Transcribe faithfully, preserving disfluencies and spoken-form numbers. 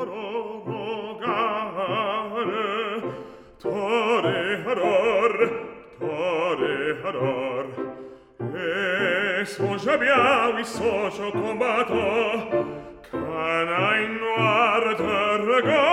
prorogare. Toreador, toreador, et son jabiau i socio combatto, cana in noir de regard.